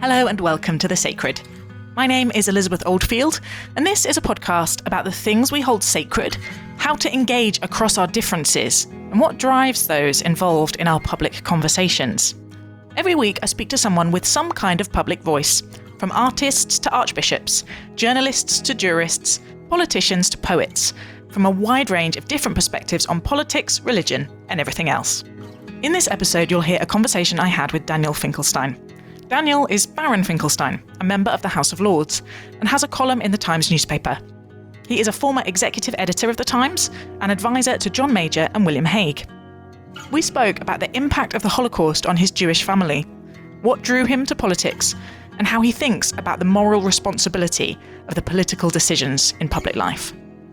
Hello and welcome to The Sacred. My name is Elizabeth Oldfield, and this is a podcast about the things we hold sacred, how to engage across our differences, and what drives those involved in our public conversations. Every week I speak to someone with some kind of public voice, from artists to archbishops, journalists to jurists, politicians to poets, from a wide range of different perspectives on politics, religion, and everything else. In this episode, you'll hear a conversation I had with Daniel Finkelstein. Daniel is Baron Finkelstein, a member of the House of Lords, and has a column in the Times newspaper. He is a former executive editor of the Times and advisor to John Major and William Hague. We spoke about the impact of the Holocaust on his Jewish family, what drew him to politics, and how he thinks about the moral responsibility of the political decisions in public life.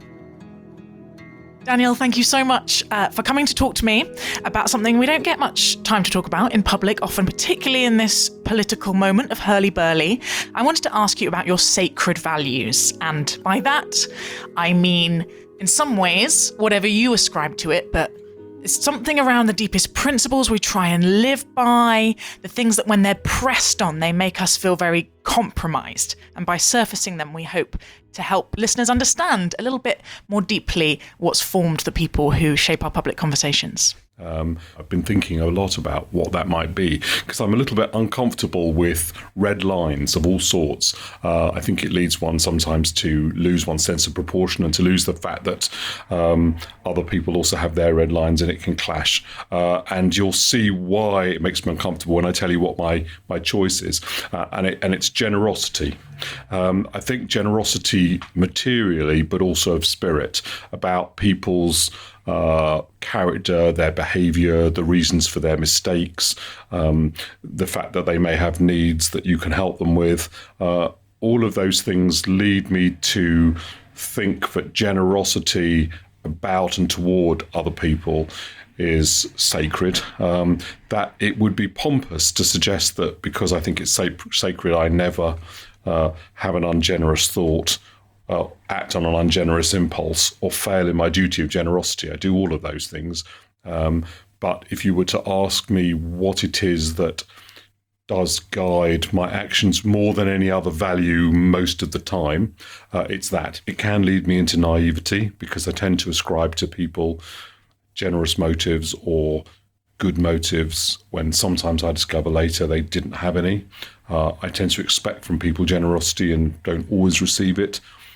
Daniel, thank you so much for coming to talk to me about something we don't get much time to talk about in public, often particularly in this political moment of hurly-burly. I wanted to ask you about your sacred values, and by that, I mean, in some ways, whatever you ascribe to it, but it's something around the deepest principles we try and live by, the things that when they're pressed on, they make us feel very compromised. And by surfacing them, we hope to help listeners understand a little bit more deeply what's formed the people who shape our public conversations. I've been thinking a lot about what that might be, because I'm a little bit uncomfortable with red lines of all sorts. I think it leads one sometimes to lose one's sense of proportion and to lose the fact that other people also have their red lines and it can clash. And you'll see why it makes me uncomfortable when I tell you what my choice is. And it's generosity. I think generosity materially, but also of spirit, about people's character, their behaviour, the reasons for their mistakes, the fact that they may have needs that you can help them with. All of those things lead me to think that generosity about and toward other people is sacred, that it would be pompous to suggest that because I think it's sacred, I never have an ungenerous thought, act on an ungenerous impulse, or fail in my duty of generosity. I do all of those things. But if you were to ask me what it is that does guide my actions more than any other value most of the time, it's that. It can lead me into naivety because I tend to ascribe to people generous motives or good motives when sometimes I discover later they didn't have any. I tend to expect from people generosity and don't always receive it.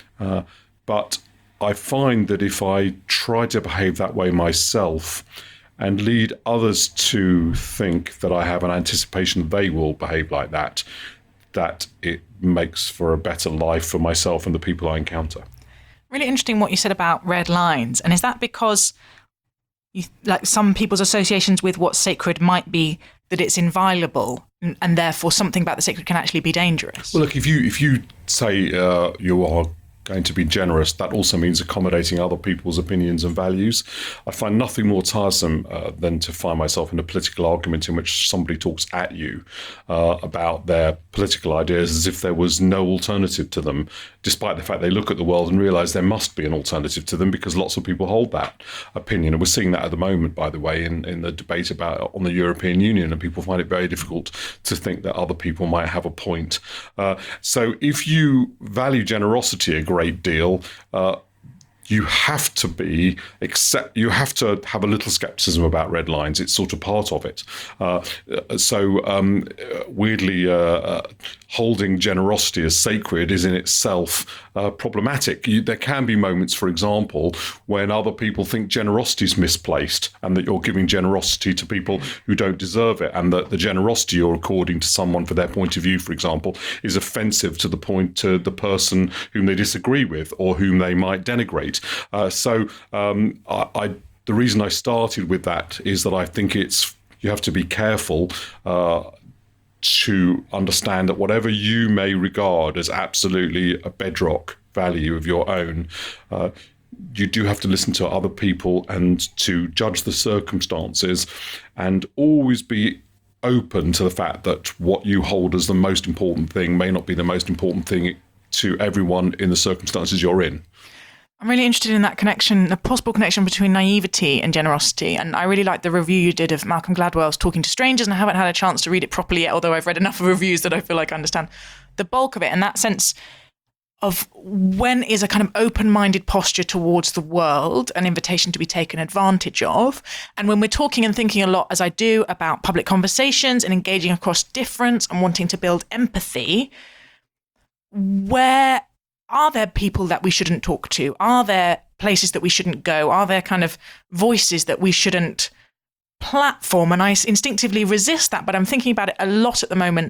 But I find that if I try to behave that way myself and lead others to think that I have an anticipation that they will behave like that it makes for a better life for myself and the people I encounter. Really interesting what you said about red lines. And is that because like some people's associations with what's sacred might be that it's inviolable and therefore something about the sacred can actually be dangerous? Well, look, if you say you are going to be generous, that also means accommodating other people's opinions and values. I find nothing more tiresome than to find myself in a political argument in which somebody talks at you about their political ideas as if there was no alternative to them, despite the fact they look at the world and realise there must be an alternative to them because lots of people hold that opinion. And we're seeing that at the moment, by the way, in the debate on the European Union, and people find it very difficult to think that other people might have a point. So if you value generosity a great deal, you have to have a little skepticism about red lines. It's sort of part of it. Weirdly, holding generosity as sacred is in itself problematic. There can be moments, for example, when other people think generosity is misplaced and that you're giving generosity to people who don't deserve it, and that the generosity you're according to someone for their point of view, for example, is offensive to the person whom they disagree with or whom they might denigrate. The reason I started with that is that I think you have to be careful to understand that whatever you may regard as absolutely a bedrock value of your own, you do have to listen to other people and to judge the circumstances and always be open to the fact that what you hold as the most important thing may not be the most important thing to everyone in the circumstances you're in. I'm really interested in that connection, the possible connection between naivety and generosity. And I really like the review you did of Malcolm Gladwell's Talking to Strangers, and I haven't had a chance to read it properly yet, although I've read enough of reviews that I feel like I understand the bulk of it. And that sense of when is a kind of open-minded posture towards the world an invitation to be taken advantage of. And when we're talking and thinking a lot, as I do, about public conversations and engaging across difference and wanting to build empathy, where are there people that we shouldn't talk to? Are there places that we shouldn't go? Are there kind of voices that we shouldn't platform? And I instinctively resist that, but I'm thinking about it a lot at the moment.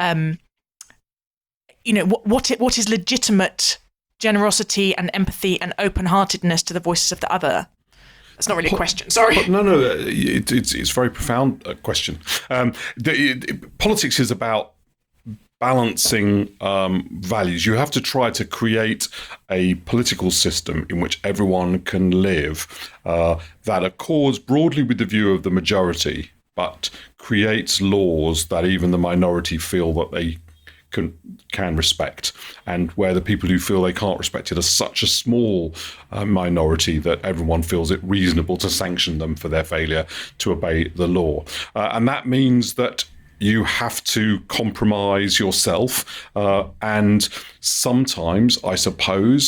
What is legitimate generosity and empathy and open-heartedness to the voices of the other? That's not really a question. Sorry. No, it's a very profound question. Politics is about balancing values. You have to try to create a political system in which everyone can live that accords broadly with the view of the majority, but creates laws that even the minority feel that they can respect, and where the people who feel they can't respect it are such a small minority that everyone feels it reasonable to sanction them for their failure to obey the law. And that means that you have to compromise yourself, and sometimes, I suppose,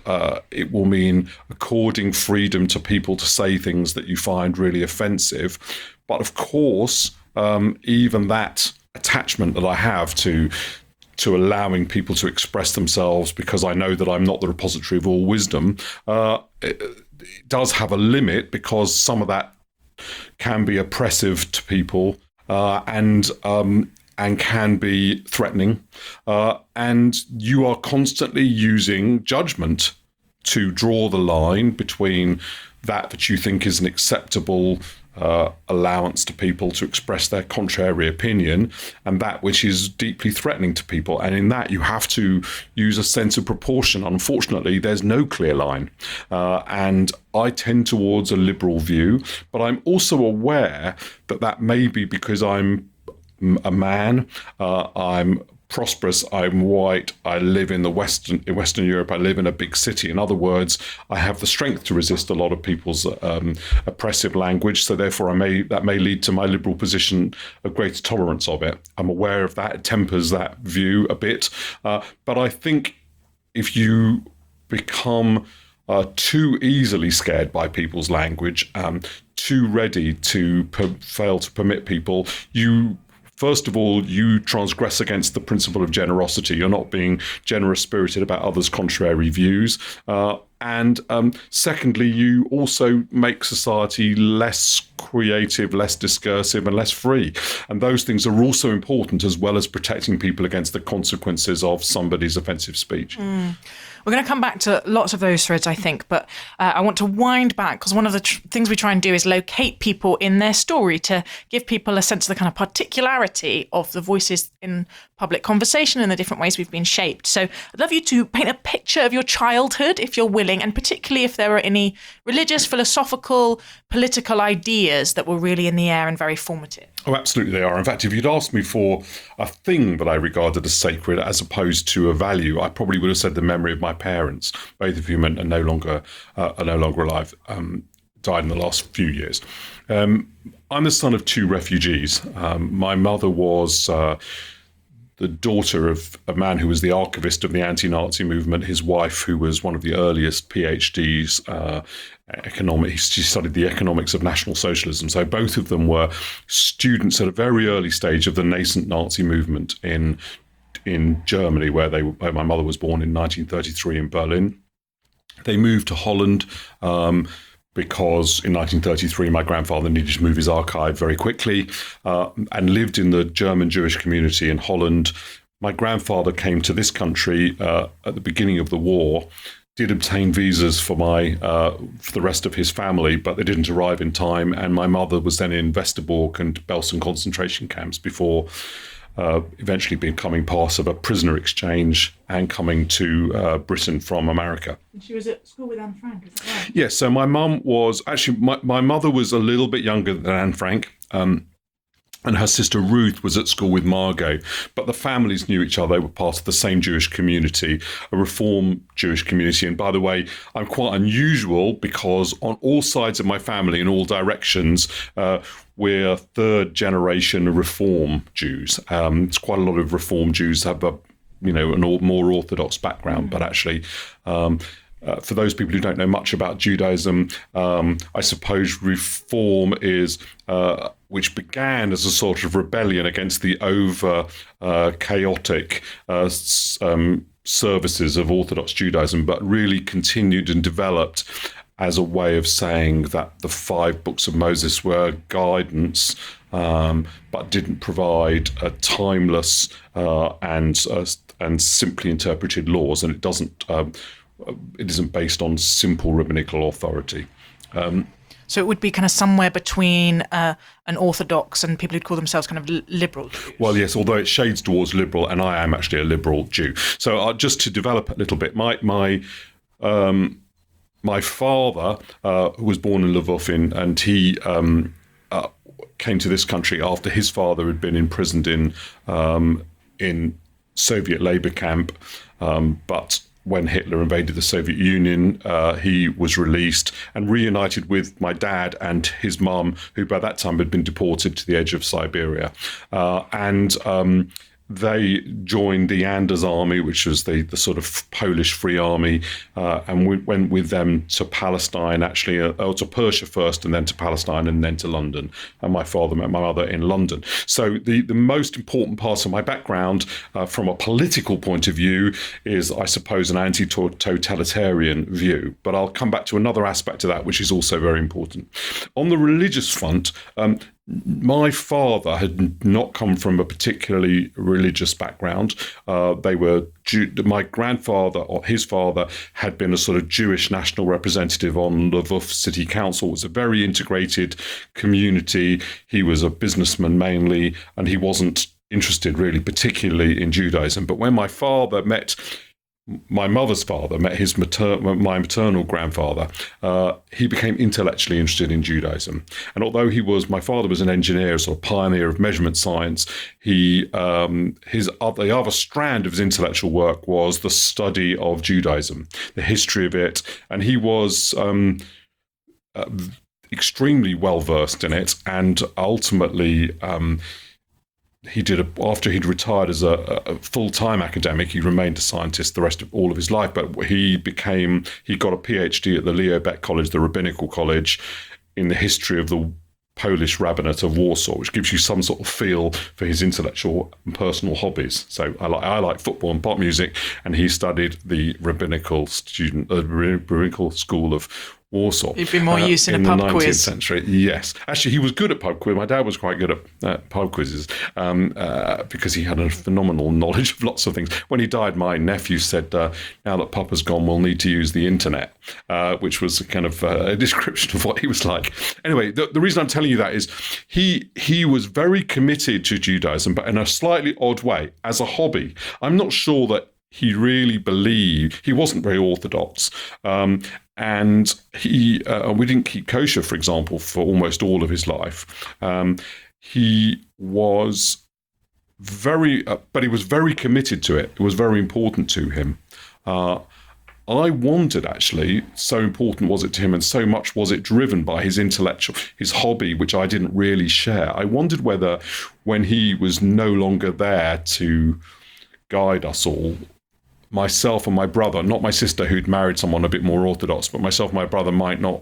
it will mean according freedom to people to say things that you find really offensive. But of course, even that attachment that I have to allowing people to express themselves, because I know that I'm not the repository of all wisdom, it does have a limit, because some of that can be oppressive to people. And can be threatening, and you are constantly using judgment to draw the line between that you think is an acceptable allowance to people to express their contrary opinion, and that which is deeply threatening to people. And in that, you have to use a sense of proportion. Unfortunately, there's no clear line. And I tend towards a liberal view, but I'm also aware that may be because I'm a man, I'm prosperous, I'm white, I live in Western Europe, I live in a big city. In other words, I have the strength to resist a lot of people's oppressive language, so therefore that may lead to my liberal position of greater tolerance of it. I'm aware of that, it tempers that view a bit, but I think if you become too easily scared by people's language, too ready to fail to permit people, first of all, you transgress against the principle of generosity. You're not being generous-spirited about others' contrary views. And secondly, you also make society less creative, less discursive, and less free. And those things are also important, as well as protecting people against the consequences of somebody's offensive speech. We're going to come back to lots of those threads, I think, but I want to wind back, because one of the things we try and do is locate people in their story to give people a sense of the kind of particularity of the voices in public conversation and the different ways we've been shaped. So I'd love you to paint a picture of your childhood, if you're willing, and particularly if there are any religious, philosophical, political ideas that were really in the air and very formative. Oh, absolutely they are. In fact, if you'd asked me for a thing that I regarded as sacred as opposed to a value, I probably would have said the memory of my parents, both of whom are no longer alive, died in the last few years. I'm the son of two refugees. My mother was the daughter of a man who was the archivist of the anti-Nazi movement, his wife, who was one of the earliest PhDs, she studied the economics of National Socialism. So both of them were students at a very early stage of the nascent Nazi movement in Germany, where my mother was born in 1933 in Berlin. They moved to Holland because in 1933 my grandfather needed to move his archive very quickly, and lived in the German Jewish community in Holland. My grandfather came to this country at the beginning of the war, did obtain visas for the rest of his family, but they didn't arrive in time. And my mother was then in Westerbork and Belsen concentration camps before eventually becoming part of a prisoner exchange and coming to Britain from America. And she was at school with Anne Frank, is that right? Yes, so my mum was, actually, my mother was a little bit younger than Anne Frank. and her sister Ruth was at school with Margot, but the families knew each other. They were part of the same Jewish community, a Reform Jewish community. And by the way, I'm quite unusual because on all sides of my family, in all directions, we're third generation Reform Jews. It's quite a lot of Reform Jews have a more Orthodox background, but actually, for those people who don't know much about Judaism, I suppose Reform is, which began as a sort of rebellion against the chaotic services of Orthodox Judaism, but really continued and developed as a way of saying that the 5 books of Moses were guidance, but didn't provide a timeless and simply interpreted laws, and it isn't based on simple rabbinical authority. So it would be kind of somewhere between an Orthodox and people who'd call themselves kind of liberal Jews. Well, yes, although it shades towards liberal, and I am actually a liberal Jew. So just to develop a little bit, my father, who was born in Lvov, and he came to this country after his father had been imprisoned in Soviet labor camp, but when Hitler invaded the Soviet Union, he was released and reunited with my dad and his mum, who by that time had been deported to the edge of Siberia. They joined the Anders Army, which was the sort of Polish Free Army, and we went with them to Palestine, actually, to Persia first, and then to Palestine, and then to London. And my father met my mother in London. So the most important part of my background, from a political point of view, is, I suppose, an anti-totalitarian view. But I'll come back to another aspect of that, which is also very important. On the religious front, my father had not come from a particularly religious background. My grandfather, or his father, had been a sort of Jewish national representative on Lvov City Council. It was a very integrated community. He was a businessman mainly, and he wasn't interested really particularly in Judaism. But when my father met my mother's father, met my maternal grandfather, he became intellectually interested in Judaism. And although my father was an engineer, a sort of pioneer of measurement science, the other strand of his intellectual work was the study of Judaism, the history of it. And he was extremely well versed in it, and ultimately after he'd retired as a full-time academic, he remained a scientist the rest of all of his life, but he got a PhD at the Leo Baeck College, the rabbinical college, in the history of the Polish rabbinate of Warsaw, which gives you some sort of feel for his intellectual and personal hobbies. So I like football and pop music, and he studied the rabbinical school of Warsaw. You'd be more used in a pub quiz. In the 19th century, yes. Actually, he was good at pub quiz. My dad was quite good at pub quizzes because he had a phenomenal knowledge of lots of things. When he died, my nephew said, now that Papa's gone, we'll need to use the internet, which was a kind of a description of what he was like. Anyway, the reason I'm telling you that is he was very committed to Judaism, but in a slightly odd way, as a hobby. I'm not sure that he really believed. He wasn't very orthodox. And we didn't keep kosher, for example, for almost all of his life. He was but he was very committed to it. It was very important to him. I wondered, actually, so important was it to him, and so much was it driven by his hobby, which I didn't really share. I wondered whether, when he was no longer there to guide us all, myself and my brother, not my sister who'd married someone a bit more orthodox, but myself and my brother might not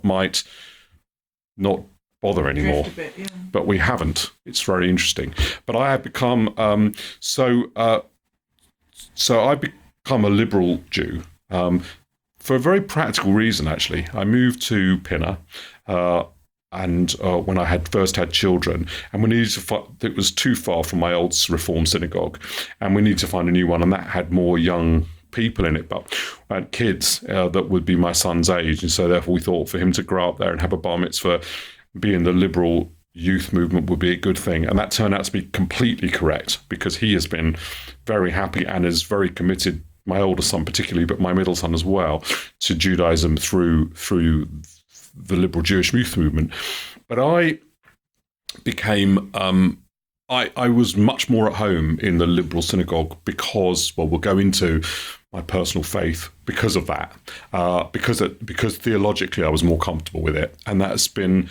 bother anymore. Bit, yeah. But we haven't. It's very interesting. But I have become so I've become a liberal Jew for a very practical reason. Actually, I moved to Pinner. And when I had children, and we needed it was too far from my old Reform synagogue, and we needed to find a new one, and that had more young people in it, but I had kids that would be my son's age, and so therefore we thought for him to grow up there and have a bar mitzvah, be in the liberal youth movement would be a good thing. And that turned out to be completely correct, because he has been very happy and is very committed, my older son particularly, but my middle son as well, to Judaism through the liberal Jewish youth movement. But I became I was much more at home in the liberal synagogue because, well, we'll go into my personal faith because of that, because theologically I was more comfortable with it, and that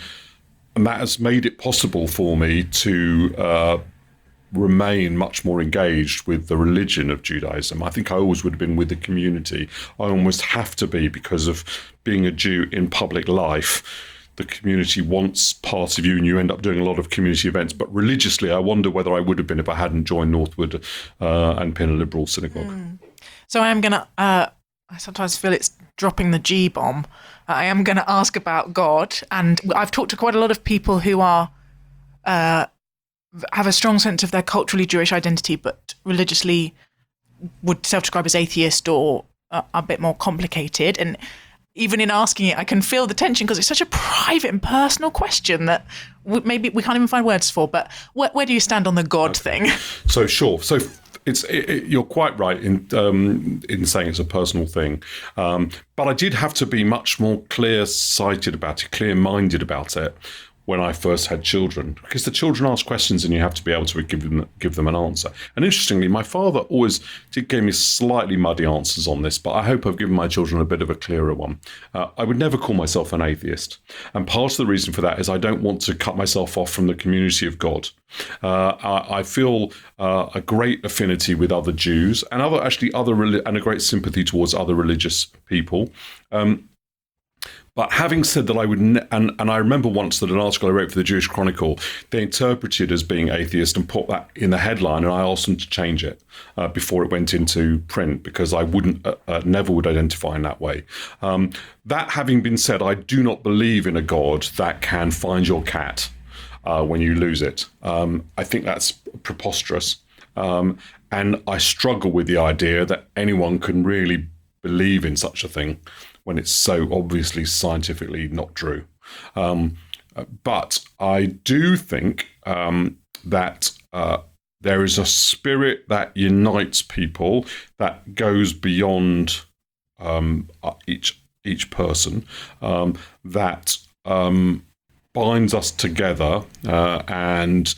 has made it possible for me to remain much more engaged with the religion of Judaism. I think I always would have been with the community. I almost have to be because of being a Jew in public life. The community wants part of you and you end up doing a lot of community events. But religiously, I wonder whether I would have been if I hadn't joined Northwood and been a liberal synagogue. So I am going to, I sometimes feel it's dropping the G-bomb. I am going to ask about God. And I've talked to quite a lot of people who are have a strong sense of their culturally Jewish identity, but religiously would self-describe as atheist or a bit more complicated. And even in asking it, I can feel the tension because it's such a private and personal question that maybe we can't even find words for. But where do you stand on the God thing? So sure. So you're quite right in saying it's a personal thing. But I did have to be much more clear-sighted about it, clear-minded about it when I first had children, because the children ask questions and you have to be able to give them an answer. And interestingly, my father always gave me slightly muddy answers on this, but I hope I've given my children a bit of a clearer one. I would never call myself an atheist. And part of the reason for that is I don't want to cut myself off from the community of God. I feel a great affinity with other Jews and and a great sympathy towards other religious people. But having said that, I would, and I remember once that an article I wrote for the Jewish Chronicle, they interpreted as being atheist and put that in the headline, and I asked them to change it before it went into print because I never would identify in that way. That having been said, I do not believe in a God that can find your cat when you lose it. I think that's preposterous, and I struggle with the idea that anyone can really believe in such a thing when it's so obviously scientifically not true. But I do think that there is a spirit that unites people that goes beyond each person, that binds us together and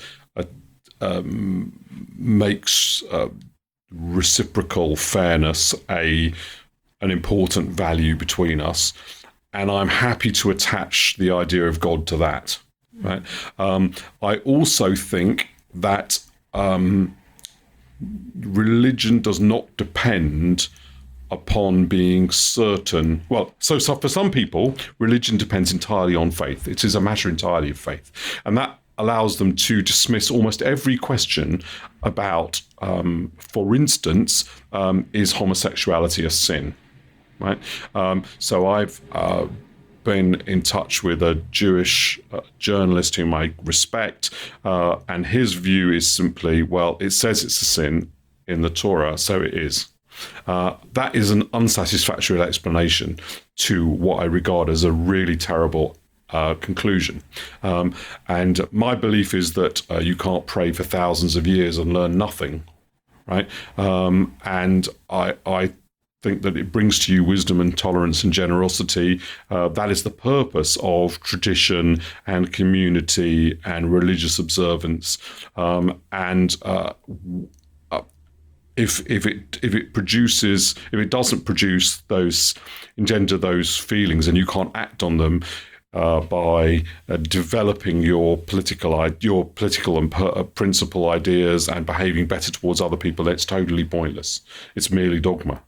makes reciprocal fairness an important value between us, and I'm happy to attach the idea of God to that. Right? I also think that religion does not depend upon being certain. Well, so for some people, religion depends entirely on faith. It is a matter entirely of faith, and that allows them to dismiss almost every question about, for instance, is homosexuality a sin? Right. So I've been in touch with a Jewish journalist whom I respect, and his view is simply, well, it says it's a sin in the Torah, so it is. That is an unsatisfactory explanation to what I regard as a really terrible conclusion. And my belief is that you can't pray for thousands of years and learn nothing, right? And I think that it brings to you wisdom and tolerance and generosity. That is the purpose of tradition and community and religious observance. If it doesn't engender those feelings, and you can't act on them by developing your political and principle ideas and behaving better towards other people, it's totally pointless. It's merely dogma.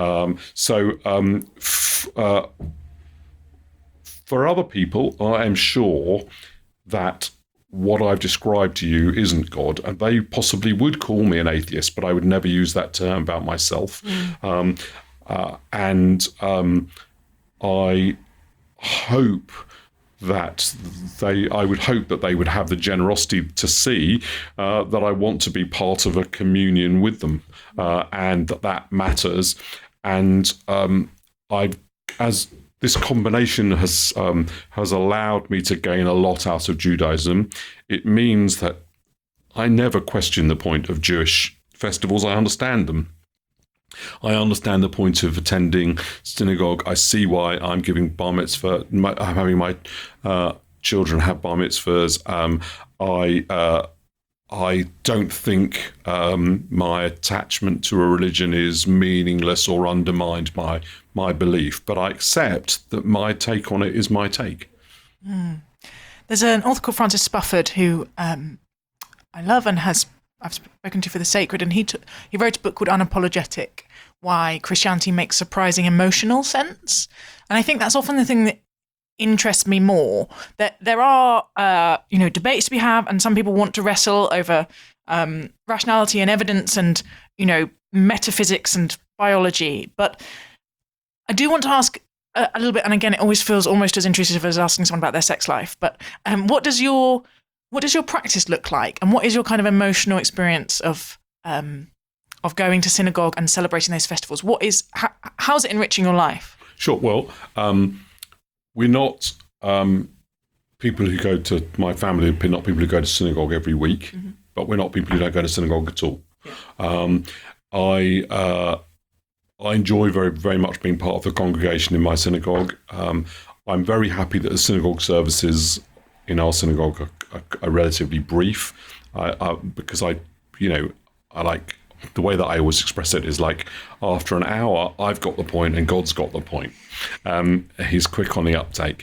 For other people, I am sure that what I've described to you isn't God, and they possibly would call me an atheist, but I would never use that term about myself. I hope that I would hope that they would have the generosity to see that I want to be part of a communion with them, and that matters. And as this combination has allowed me to gain a lot out of Judaism, it means that I never question the point of Jewish festivals. I understand them. I understand the point of attending synagogue. I see why I'm giving bar mitzvah. I'm having my children have bar mitzvahs. I I don't think my attachment to a religion is meaningless or undermined by my belief, but I accept that my take on it is my take. There's an author called Francis Spufford who I love and I've spoken to for The Sacred, and he wrote a book called Unapologetic, Why Christianity Makes Surprising Emotional Sense. And I think that's often the thing that interests me more, that there are debates to be had, and some people want to wrestle over rationality and evidence and metaphysics and biology. But I do want to ask a little bit, and again, it always feels almost as intrusive as asking someone about their sex life, but what does your practice look like, and what is your kind of emotional experience of going to synagogue and celebrating those festivals? How's it enriching your life? Sure. Well, we're not people who go to my family. Are not people who go to synagogue every week, but we're not people who don't go to synagogue at all. Yeah. I enjoy very, very much being part of the congregation in my synagogue. I'm very happy that the synagogue services in our synagogue are relatively brief, because I like the way that I always express it is like, after an hour, I've got the point and God's got the point. He's quick on the uptake.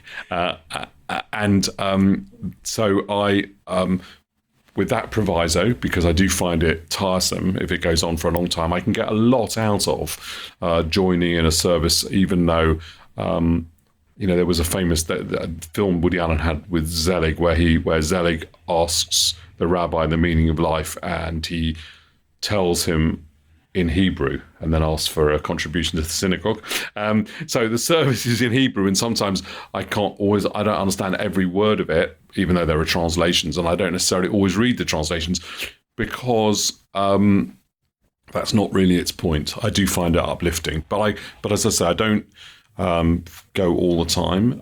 So I, with that proviso, because I do find it tiresome if it goes on for a long time, I can get a lot out of joining in a service, even though, there was a famous film Woody Allen had with Zelig, where Zelig asks the rabbi the meaning of life, and he tells him in Hebrew and then asks for a contribution to the synagogue. So the service is in Hebrew, and sometimes I don't understand every word of it, even though there are translations, and I don't necessarily always read the translations, because that's not really its point. I do find it uplifting, but as I say, I don't go all the time.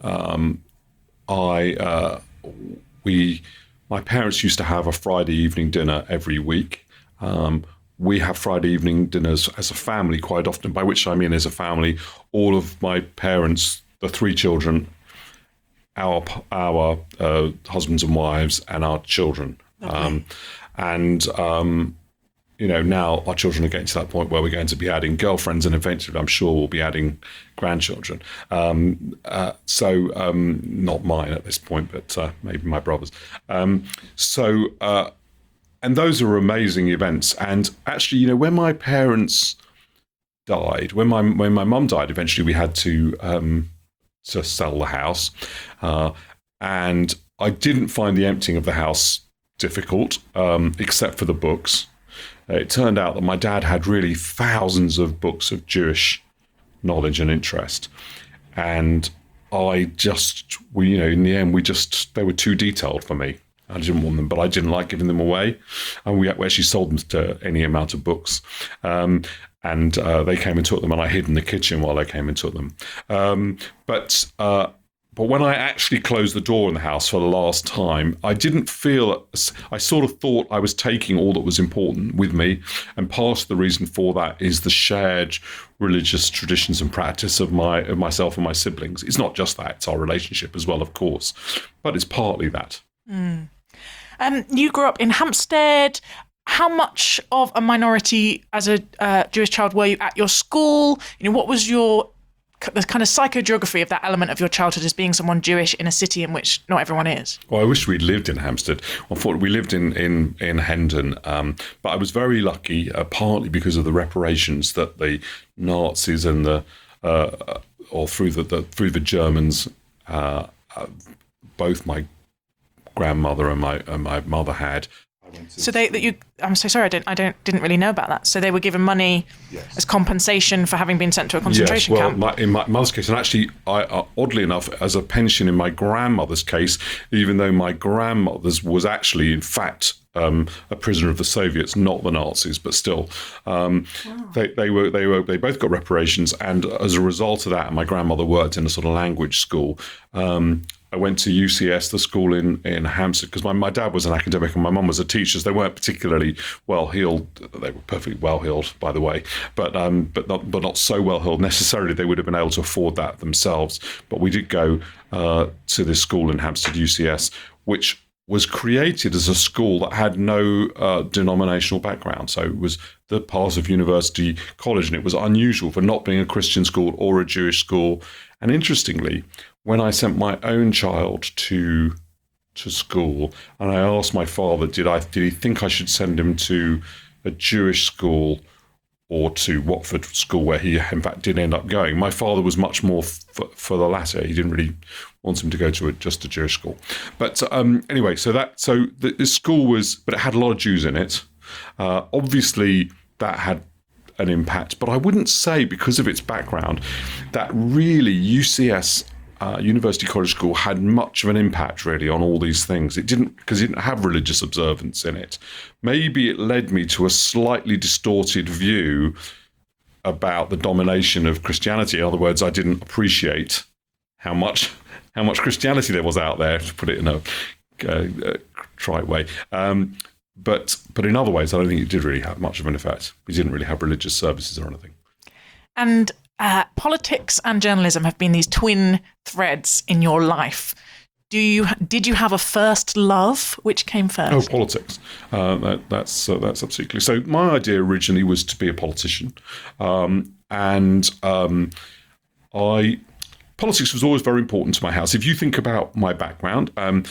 My parents used to have a Friday evening dinner every week. We have Friday evening dinners as a family quite often, by which I mean as a family, all of my parents, the three children, our husbands and wives, and our children. Now our children are getting to that point where we're going to be adding girlfriends, and eventually I'm sure we'll be adding grandchildren. Not mine at this point, but maybe my brother's. And those are amazing events. And actually, when my parents died, when my mum died, eventually we had to sell the house. And I didn't find the emptying of the house difficult, except for the books. It turned out that my dad had really thousands of books of Jewish knowledge and interest. And in the end, they were too detailed for me. I didn't want them, but I didn't like giving them away. And we actually sold them to any amount of books. And they came and took them, and I hid in the kitchen while they came and took them. But when I actually closed the door in the house for the last time, I didn't feel, I sort of thought I was taking all that was important with me. And part of the reason for that is the shared religious traditions and practice of myself and my siblings. It's not just that, it's our relationship as well, of course, but it's partly that. You grew up in Hampstead. How much of a minority as a Jewish child were you at your school? What was the kind of psychogeography of that element of your childhood as being someone Jewish in a city in which not everyone is? Well, I wish we'd lived in Hampstead. Unfortunately, we lived in Hendon, but I was very lucky, partly because of the reparations that the Nazis and through the Germans, both my grandmother and my mother had. So I'm so sorry, I didn't really know about that. So they were given money as compensation for having been sent to a concentration camp. In my mother's case, and actually, oddly enough, as a pension in my grandmother's case, even though my grandmother's was actually, in fact, a prisoner of the Soviets, not the Nazis, but still, they both got reparations, and as a result of that, my grandmother worked in a sort of language school. I went to UCS, the school in Hampstead, because my dad was an academic and my mum was a teacher. So they weren't particularly well-heeled. They were perfectly well-heeled, by the way, but not so well-heeled necessarily. They would have been able to afford that themselves. But we did go to this school in Hampstead, UCS, which was created as a school that had no denominational background. So it was the part of University College, and it was unusual for not being a Christian school or a Jewish school. And interestingly, when I sent my own child to school, and I asked my father, did he think I should send him to a Jewish school or to Watford School, where he in fact did end up going, my father was much more for the latter. He didn't really want him to go to just a Jewish school. But anyway, so the school but it had a lot of Jews in it. Obviously, that had an impact, but I wouldn't say, because of its background, that really UCS, University College School, had much of an impact really on all these things. It didn't, because it didn't have religious observance in it. Maybe it led me to a slightly distorted view about the domination of Christianity. In other words, I didn't appreciate how much Christianity there was out there, to put it in a trite way. But in other ways, I don't think it did really have much of an effect. We didn't really have religious services or anything. And politics and journalism have been these twin threads in your life. Did you have a first love? Which came first? Oh, politics. That's absolutely clear. So my idea originally was to be a politician, politics was always very important to my house. If you think about my background,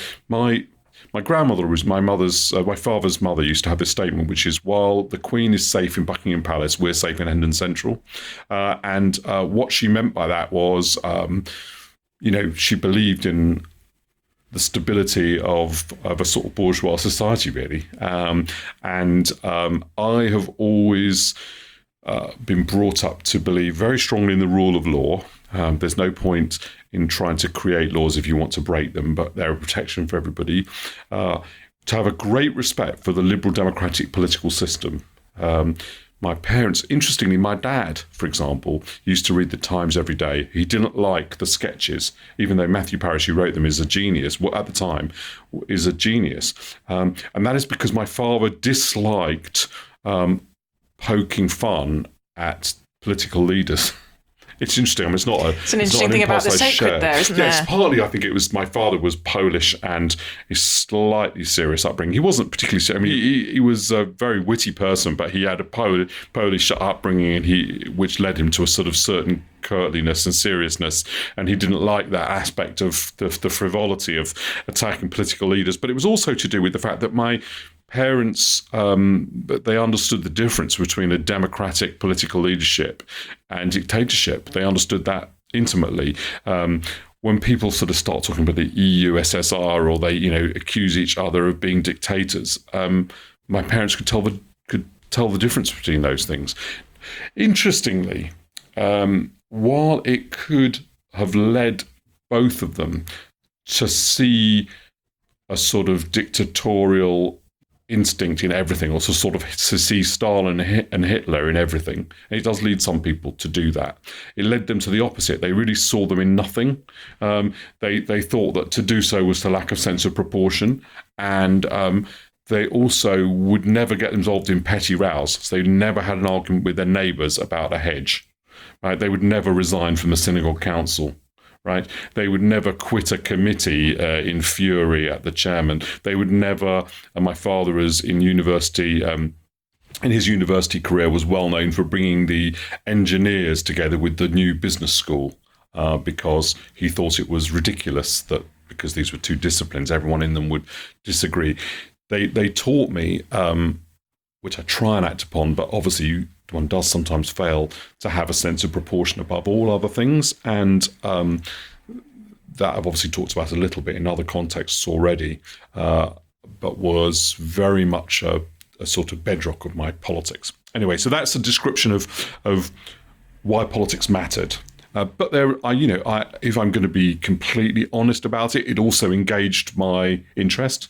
my grandmother was my father's mother used to have this statement, which is, while the Queen is safe in Buckingham Palace, we're safe in Hendon Central. And what she meant by that was, she believed in the stability of a sort of bourgeois society, really. I have always been brought up to believe very strongly in the rule of law. There's no point in trying to create laws if you want to break them, but they're a protection for everybody. To have a great respect for the liberal democratic political system. My parents, interestingly, my dad, for example, used to read the Times every day. He didn't like the sketches, even though Matthew Parrish, who wrote them, is a genius, at the time, is a genius. And that is because my father disliked poking fun at political leaders. It's interesting. I mean, it's an interesting thing about the sacred there, isn't there? Yes, partly I think it was my father was Polish and his slightly serious upbringing. He wasn't particularly serious. I mean, he was a very witty person, but he had a Polish upbringing, which led him to a sort of certain courtliness and seriousness, and he didn't like that aspect of the frivolity of attacking political leaders. But it was also to do with the fact that my parents, they understood the difference between a democratic political leadership and dictatorship. They understood that intimately. When people sort of start talking about the EU, SSR, or they, accuse each other of being dictators, my parents could tell the difference between those things. Interestingly, while it could have led both of them to see a sort of dictatorial instinct in everything, or to sort of to see Stalin and Hitler in everything. And it does lead some people to do that. It led them to the opposite. They really saw them in nothing. They thought that to do so was to lack a sense of proportion, and they also would never get involved in petty rows. So they never had an argument with their neighbours about a hedge. Right? They would never resign from the synagogue council. Right? They would never quit a committee in fury at the chairman. They would never, and my father was in university, in his university career, was well known for bringing the engineers together with the new business school because he thought it was ridiculous that, because these were two disciplines, everyone in them would disagree. They taught me, which I try and act upon, but obviously one does sometimes fail, to have a sense of proportion above all other things. And that I've obviously talked about a little bit in other contexts already, but was very much a sort of bedrock of my politics. Anyway, so that's a description of why politics mattered. But there, if I'm going to be completely honest about it, it also engaged my interest.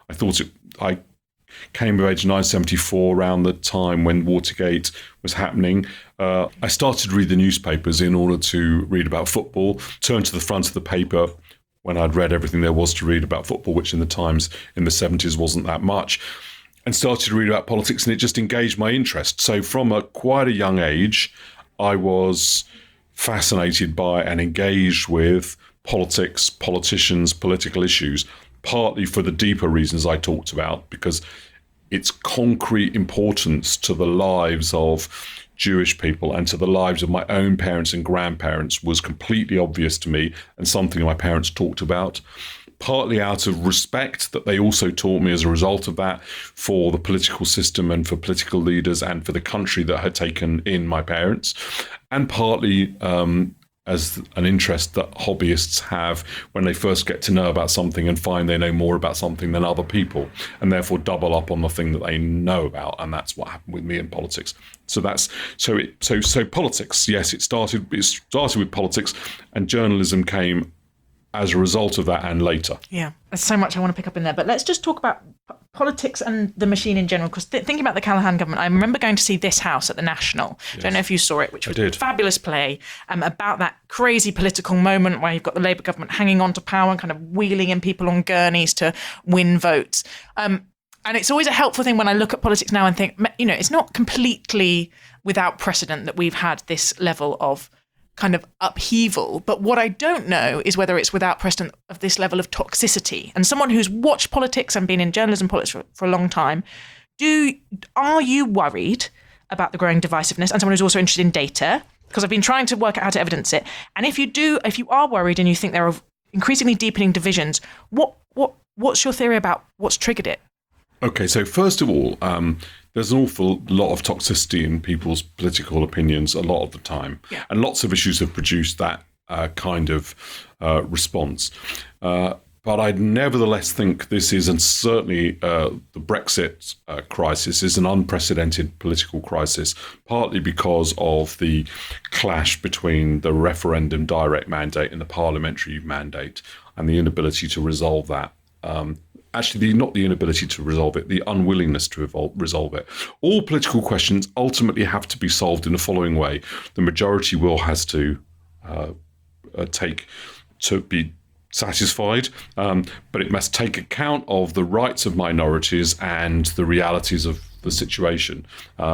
I came of age in 1974, around the time when Watergate was happening. I started to read the newspapers in order to read about football, turned to the front of the paper when I'd read everything there was to read about football, which in the Times in the 70s wasn't that much, and started to read about politics, and it just engaged my interest. So from quite a young age, I was fascinated by and engaged with politics, politicians, political issues. partly for the deeper reasons I talked about, because its concrete importance to the lives of Jewish people and to the lives of my own parents and grandparents was completely obvious to me, and something my parents talked about, partly out of respect that they also taught me as a result of that for the political system and for political leaders and for the country that had taken in my parents, and partly as an interest that hobbyists have when they first get to know about something and find they know more about something than other people, and therefore double up on the thing that they know about. And that's what happened with me in politics. So politics. Yes, it started with politics, and journalism came as a result of that and later. Yeah, there's so much I want to pick up in there. But let's just talk about politics and the machine in general, because thinking about the Callaghan government, I remember going to see This House at the National. Yes. I don't know if you saw it, which was a fabulous play about that crazy political moment where you've got the Labour government hanging on to power and kind of wheeling in people on gurneys to win votes. And it's always a helpful thing when I look at politics now and think, it's not completely without precedent that we've had this level of kind of upheaval. But what I don't know is whether it's without precedent of this level of toxicity. And someone who's watched politics and been in journalism politics for a long time, are you worried about the growing divisiveness? And someone who's also interested in data, because I've been trying to work out how to evidence it. And if you are worried and you think there are increasingly deepening divisions, what's your theory about what's triggered it? Okay, so first of all, there's an awful lot of toxicity in people's political opinions a lot of the time. Yeah. And lots of issues have produced that kind of response. But I nevertheless think this is, and certainly the Brexit crisis is an unprecedented political crisis, partly because of the clash between the referendum direct mandate and the parliamentary mandate and the inability to resolve that. Actually, not the inability to resolve it, the unwillingness to resolve it. All political questions ultimately have to be solved in the following way. The majority will has to take to be satisfied, but it must take account of the rights of minorities and the realities of the situation.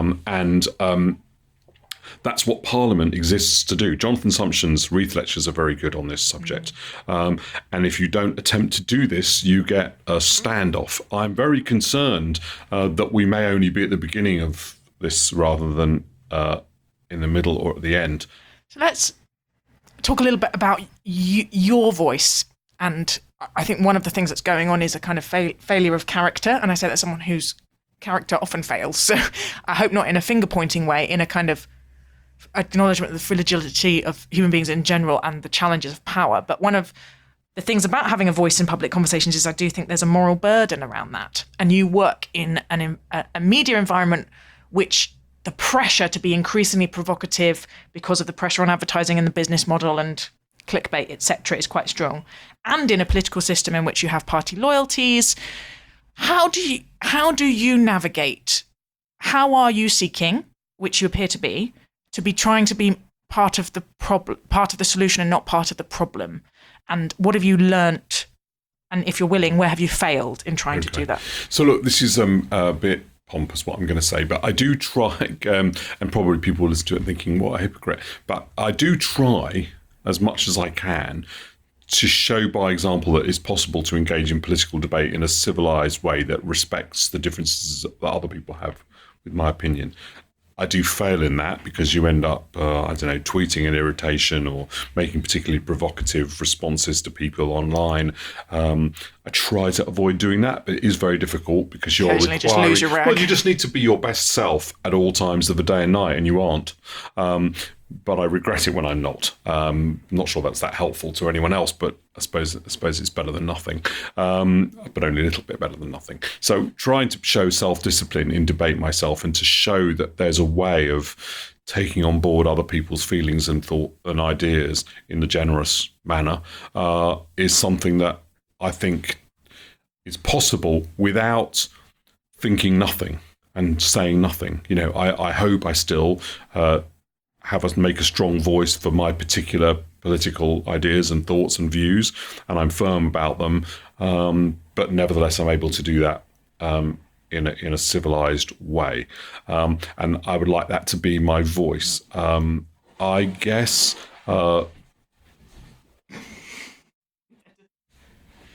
That's what Parliament exists to do. Jonathan Sumption's Reith lectures are very good on this subject. And if you don't attempt to do this, you get a standoff. I'm very concerned that we may only be at the beginning of this rather than in the middle or at the end. So let's talk a little bit about your voice. And I think one of the things that's going on is a kind of failure of character. And I say that as someone whose character often fails. So I hope not in a finger-pointing way, in a kind of acknowledgement of the fragility of human beings in general and the challenges of power. But one of the things about having a voice in public conversations is I do think there's a moral burden around that. And you work in a media environment which the pressure to be increasingly provocative because of the pressure on advertising and the business model and clickbait, etc., is quite strong. And in a political system in which you have party loyalties, how do you navigate? How are you seeking, which you appear to be trying to be part of the problem, part of the solution, and not part of the problem? And what have you learnt? And if you're willing, where have you failed in trying to do that? So look, this is a bit pompous what I'm going to say, but I do try, and probably people will listen to it thinking, what a hypocrite. But I do try as much as I can to show by example that it's possible to engage in political debate in a civilized way that respects the differences that other people have with my opinion. I do fail in that because you end up, tweeting an irritation or making particularly provocative responses to people online. I try to avoid doing that, but it is very difficult because you're requiring... just lose your rag. Well, you just need to be your best self at all times of the day and night, and you aren't. But I regret it when I'm not. I'm not sure that's that helpful to anyone else, but I suppose it's better than nothing, but only a little bit better than nothing. So trying to show self-discipline in debate myself and to show that there's a way of taking on board other people's feelings and thought and ideas in a generous manner is something that I think is possible without thinking nothing and saying nothing. You know, I hope I still make a strong voice for my particular political ideas and thoughts and views, and I'm firm about them. But nevertheless, I'm able to do that in a civilized way, and I would like that to be my voice. I guess.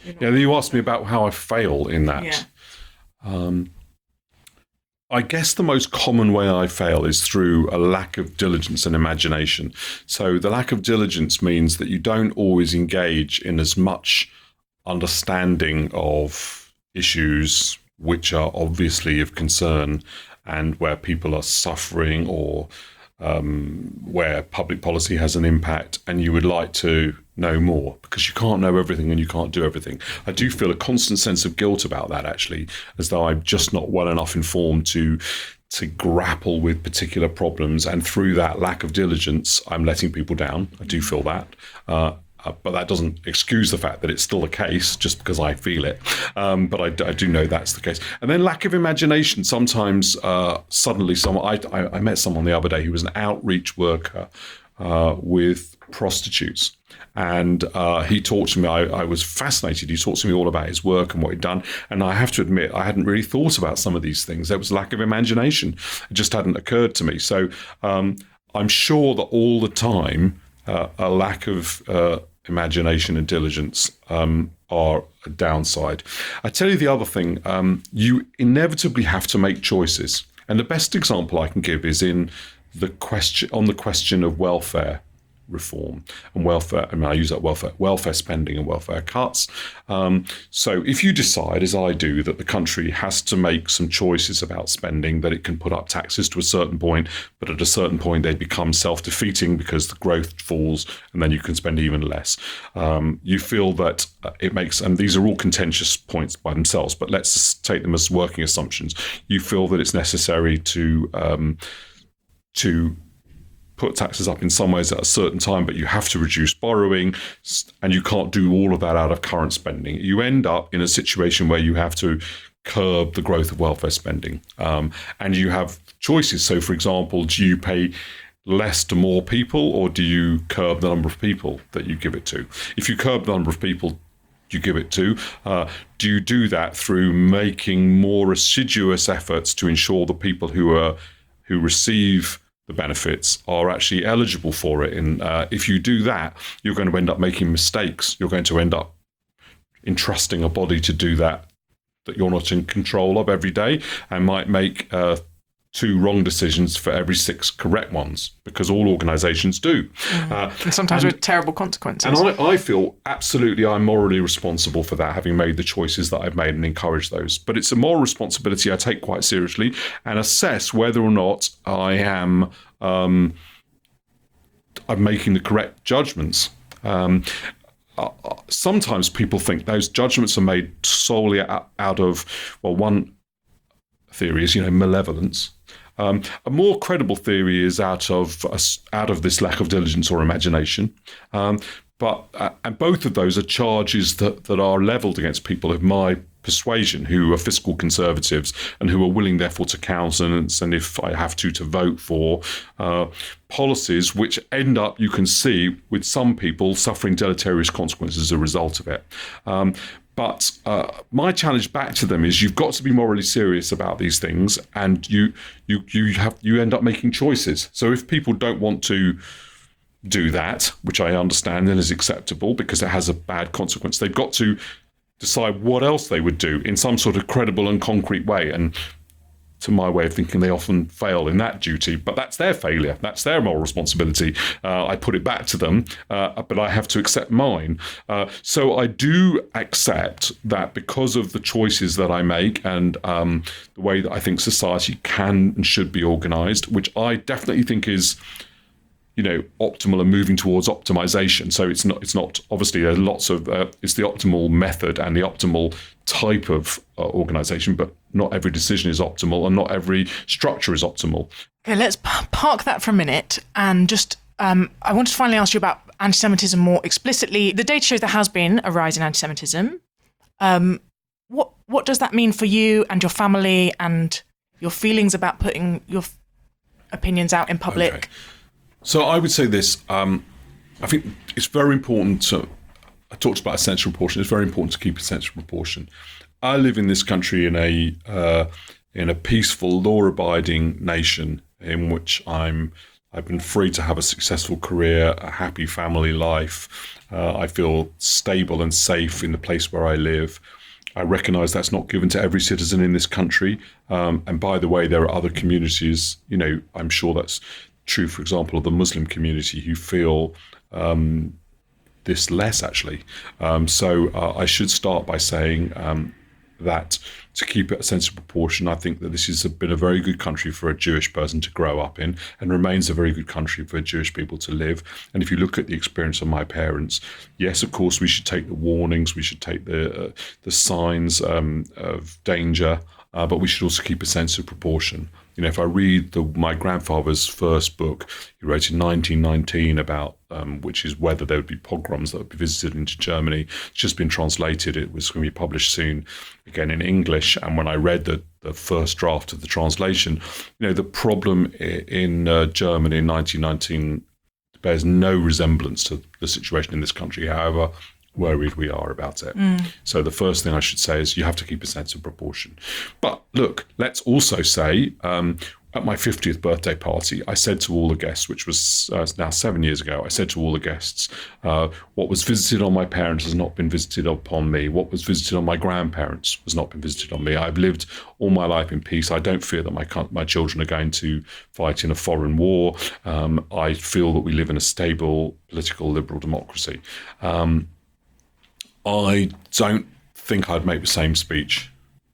Yeah, you asked me about how I fail in that. Yeah. I guess the most common way I fail is through a lack of diligence and imagination. So the lack of diligence means that you don't always engage in as much understanding of issues which are obviously of concern and where people are suffering, or where public policy has an impact, and you would like to know more, because you can't know everything and you can't do everything. I do feel a constant sense of guilt about that, actually, as though I'm just not well enough informed to grapple with particular problems, and through that lack of diligence, I'm letting people down. I do feel that. But that doesn't excuse the fact that it's still the case just because I feel it. But I do know that's the case. And then lack of imagination. Sometimes suddenly I met someone the other day who was an outreach worker with prostitutes. And he talked to me. I was fascinated. He talked to me all about his work and what he'd done. And I have to admit, I hadn't really thought about some of these things. There was lack of imagination. It just hadn't occurred to me. So I'm sure that all the time, a lack of imagination and diligence are a downside. I tell you the other thing, you inevitably have to make choices. And the best example I can give is in the question of welfare reform and welfare. I use that welfare spending and welfare cuts. So if you decide, as I do, that the country has to make some choices about spending, that it can put up taxes to a certain point, but at a certain point they become self-defeating because the growth falls and then you can spend even less. You feel that it makes, and these are all contentious points by themselves, but let's just take them as working assumptions. You feel that it's necessary to put taxes up in some ways at a certain time, but you have to reduce borrowing, and you can't do all of that out of current spending. You end up in a situation where you have to curb the growth of welfare spending, and you have choices. So, for example, do you pay less to more people, or do you curb the number of people that you give it to? If you curb the number of people you give it to, do you do that through making more assiduous efforts to ensure the people who receive the benefits are actually eligible for it? And if you do that, you're going to end up making mistakes. You're going to end up entrusting a body to do that you're not in control of every day, and might make 2 wrong decisions for every 6 correct ones, because all organisations do. And sometimes with terrible consequences. And I feel absolutely I'm morally responsible for that, having made the choices that I've made and encouraged those. But it's a moral responsibility I take quite seriously, and assess whether or not I am I'm making the correct judgments. Sometimes people think those judgments are made solely out of, well, one theory is, malevolence. A more credible theory is out of this lack of diligence or imagination. But both of those are charges that are levelled against people of my persuasion, who are fiscal conservatives and who are willing, therefore, to countenance, and if I have to vote for policies which end up, you can see, with some people suffering deleterious consequences as a result of it. But my challenge back to them is, you've got to be morally serious about these things, and you end up making choices. So if people don't want to do that, which I understand and is acceptable because it has a bad consequence, they've got to decide what else they would do in some sort of credible and concrete way. And to my way of thinking, they often fail in that duty, but that's their failure. That's their moral responsibility. I put it back to them, but I have to accept mine. So I do accept that because of the choices that I make and the way that I think society can and should be organised, which I definitely think is, optimal and moving towards optimization. So it's not obviously there's lots of, it's the optimal method and the optimal type of organization, but not every decision is optimal and not every structure is optimal. Okay, let's park that for a minute and just, I want to finally ask you about anti-Semitism more explicitly. The data shows there has been a rise in anti-Semitism. What does that mean for you and your family and your feelings about putting your opinions out in public? Okay. So I would say this, I think it's very important I talked about essential proportion, it's very important to keep essential proportion. I live in this country in a peaceful, law-abiding nation in which I'm I've been free to have a successful career, a happy family life. I feel stable and safe in the place where I live. I recognise that's not given to every citizen in this country. And by the way, there are other communities, I'm sure that's true, for example, of the Muslim community who feel this less, actually. So I should start by saying that to keep it a sense of proportion, I think that this has been a very good country for a Jewish person to grow up in, and remains a very good country for Jewish people to live. And if you look at the experience of my parents, yes, of course, we should take the warnings, we should take the signs of danger, but we should also keep a sense of proportion. If I read my grandfather's first book, he wrote in 1919 about, which is whether there would be pogroms that would be visited into Germany. It's just been translated. It was going to be published soon, again in English. And when I read the first draft of the translation, the problem in Germany in 1919 bears no resemblance to the situation in this country, however worried we are about it. So the first thing I should say is you have to keep a sense of proportion. But look, let's also say at my 50th birthday party, I said to all the guests, which was now 7 years ago, I said to all the guests, what was visited on my parents has not been visited upon me. What was visited on my grandparents has not been visited on me. I've lived all my life in peace. I don't fear that my children are going to fight in a foreign war. I feel that we live in a stable, political, liberal democracy. I don't think I'd make the same speech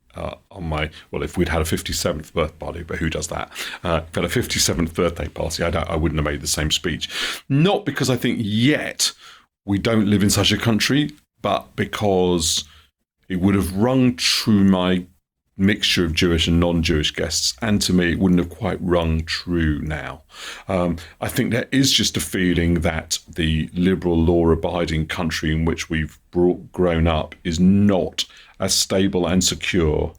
if we'd had a 57th birthday party, but who does that? If I had a 57th birthday party, I wouldn't have made the same speech. Not because I think yet we don't live in such a country, but because it would have rung true my mixture of Jewish and non-Jewish guests, and to me it wouldn't have quite rung true now. I think there is just a feeling that the liberal law-abiding country in which we've grown up is not as stable and secure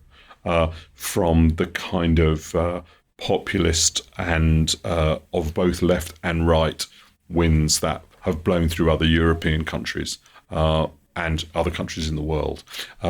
from the kind of populist and of both left and right winds that have blown through other European countries and other countries in the world.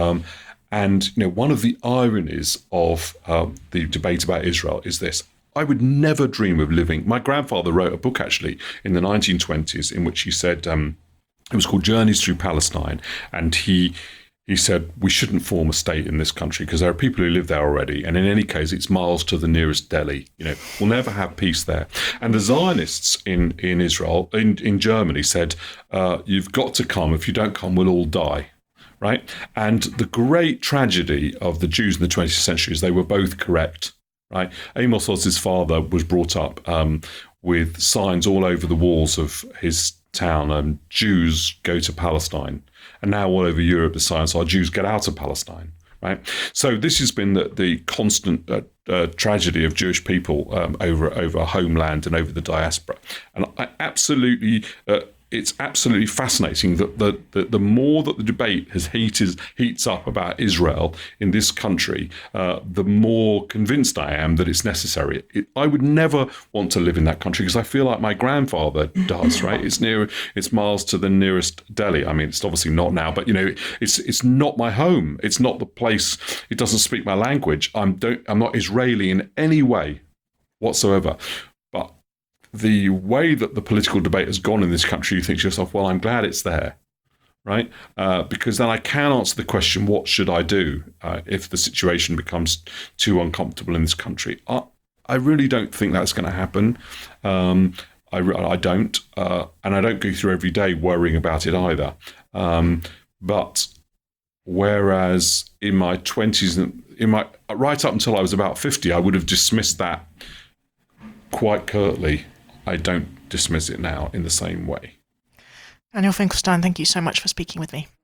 And one of the ironies of the debate about Israel is this. I would never dream of living. My grandfather wrote a book, actually, in the 1920s, in which he said, it was called Journeys Through Palestine. And he said, we shouldn't form a state in this country because there are people who live there already. And in any case, it's miles to the nearest Delhi. We'll never have peace there. And the Zionists in Israel, in Germany, said, you've got to come. If you don't come, we'll all die. Right? And the great tragedy of the Jews in the 20th century is they were both correct. Right? Amos Oz's father was brought up with signs all over the walls of his town, Jews go to Palestine. And now all over Europe, the signs are Jews get out of Palestine. Right? So this has been the constant tragedy of Jewish people over homeland and over the diaspora. And I absolutely... it's absolutely fascinating that the more that the debate heats up about Israel in this country, the more convinced I am that it's necessary. I would never want to live in that country because I feel like my grandfather does. Right? It's miles to the nearest Delhi. I mean, it's obviously not now, but it's not my home. It's not the place. It doesn't speak my language. I'm not Israeli in any way whatsoever. The way that the political debate has gone in this country, you think to yourself, well, I'm glad it's there, right? Because then I can answer the question, what should I do if the situation becomes too uncomfortable in this country? I really don't think that's going to happen. I don't. And I don't go through every day worrying about it either. But whereas in my 20s, right up until I was about 50, I would have dismissed that quite curtly. I don't dismiss it now in the same way. Daniel Finkelstein, thank you so much for speaking with me.